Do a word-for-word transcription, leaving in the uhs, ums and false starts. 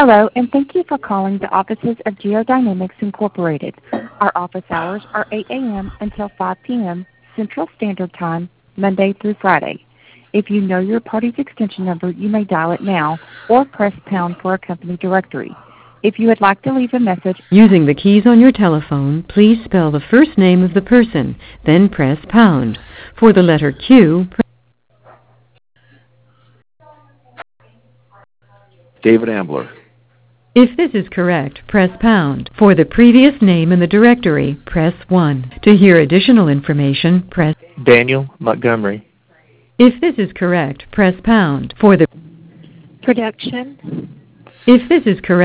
Hello, and thank you for calling the offices of Geodynamics Incorporated. Our office hours are eight A M until five P M Central Standard Time, Monday through Friday. If you know your party's extension number, you may dial it now or press pound for a company directory. If you would like to leave a message using the keys on your telephone, please spell the first name of the person, then press pound. For the letter Q, press David Ambler. If this is correct, press pound. For the previous name in the directory, press one. To hear additional information, press Daniel Montgomery. If this is correct, press pound. For the production. If this is correct,